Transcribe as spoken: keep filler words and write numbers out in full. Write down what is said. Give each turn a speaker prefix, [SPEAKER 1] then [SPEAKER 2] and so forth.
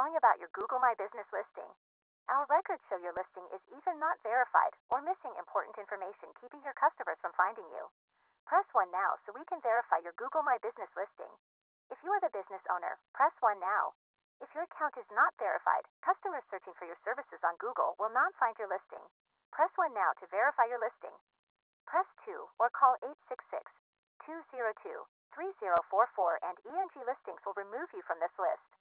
[SPEAKER 1] calling about your Google My Business listing. Our records show your listing is either not verified or missing important information, keeping your customers from finding you. Press one now so we can verify your Google My Business listing. If you are the business owner, press one now. If your account is not verified, customers searching for your services on Google will not find your listing. Press one now to verify your listing. Press two or call eight six six, two zero two, three zero four four and E N G Listings will remove you from this list.